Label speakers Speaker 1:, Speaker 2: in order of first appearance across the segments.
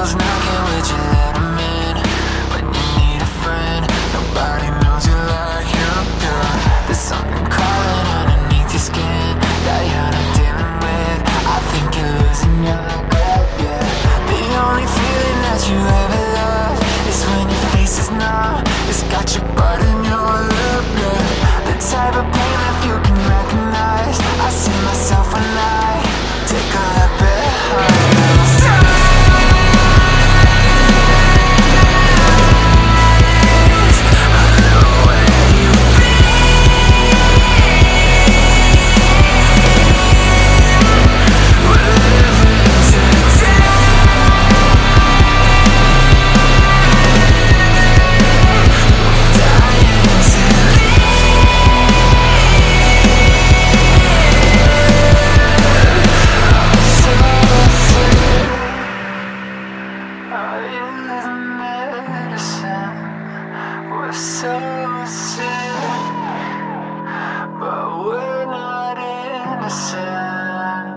Speaker 1: who's knocking, would you let him in? When you need a friend, nobody knows you like him, yeah. There's something crawling underneath your skin that you're not dealing with. I think you're losing your grip, yeah. The only feeling that you ever love is when your face is numb. It's got your butt in your lip, yeah. The type of pain that you can recognize. I see myself when I take a look behind. We're so sick, but we're not innocent.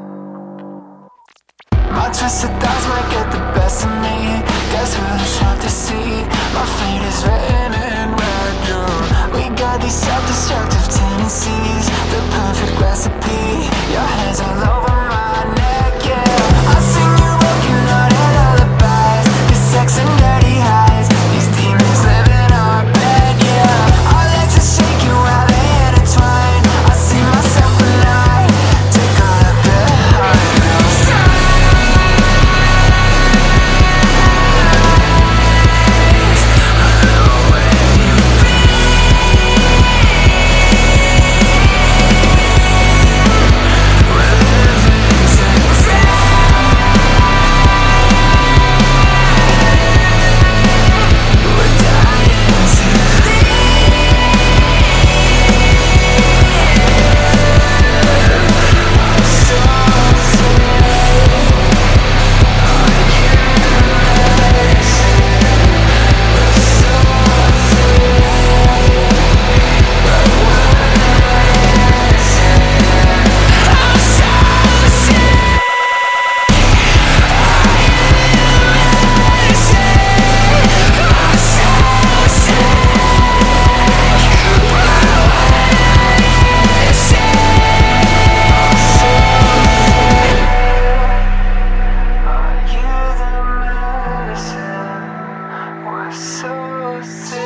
Speaker 1: My twisted thoughts might get the best of me. Guess we'll just have to see. My fate is written in red, yeah. We got these self-destructive tendencies, the perfect recipe. Your hands all over my neck, yeah. I sing you broken hearted lullabies, your sex and dirty highs. These demons live in our bed, yeah. Our legs are shaking while they intertwine. I see myself when I take a look behind us. So